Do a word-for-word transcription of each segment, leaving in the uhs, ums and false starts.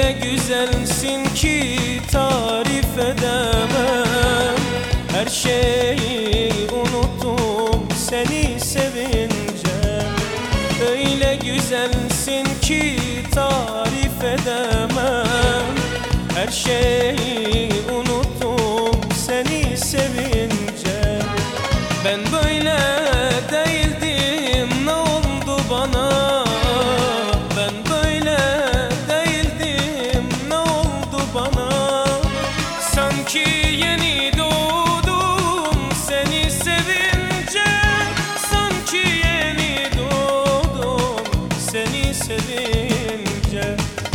Öyle güzelsin ki tarif edemem. Her şeyi unuttum seni sevince. Öyle güzelsin ki tarif edemem. Her şeyi unuttum seni sevince. Ben böyle değildim, ne oldu bana? Ben böyle değildim, ne oldu bana? Sanki yeni doğdum seni sevince. Sanki yeni doğdum seni sevince.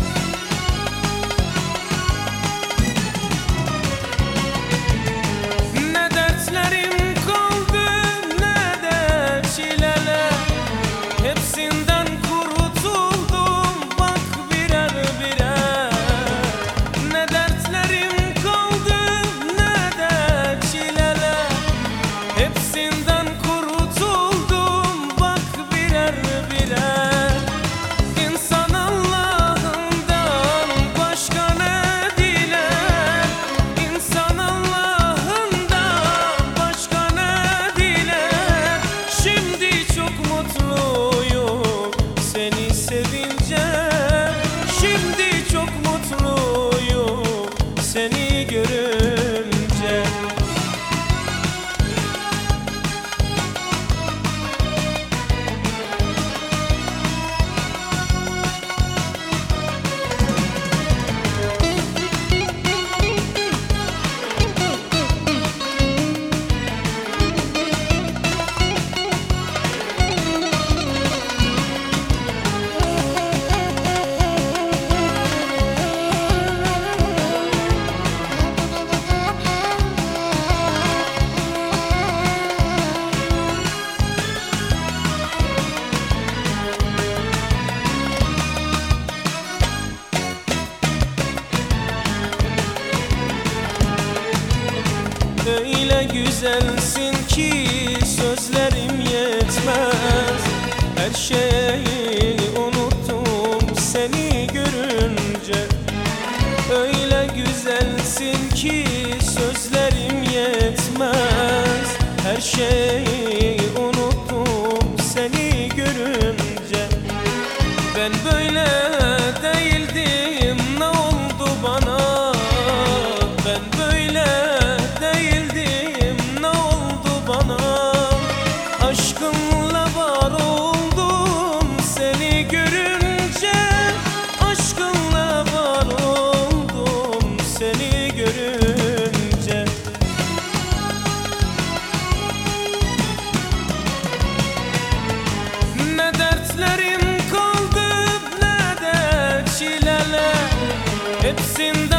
Ne dertlerim kaldı ne de çileler. Hepsinden kurtuldum bak birer birer. Ne dertlerim kaldı ne de çileler. Hepsinden kurtuldum bak birer birer. İnsan Allah'ından başka ne diler? İnsan Allah'ından başka ne diler? Şimdi çok mutluyum seni sevince. Şimdi çok mutluyum seni görünce. Öyle güzelsin ki sözlerim yetmez. Her şeyi unuttum seni görünce. Öyle güzelsin ki sözlerim yetmez. Her şeyi unuttum seni görünce. Ben böyle değildim, ne oldu bana? Ben böyle değildim, ne oldu bana? Aşkınla var oldum seni görünce. Aşkınla var oldum seni görünce. Ne dertlerim kaldı ne de çileler. Hepsinden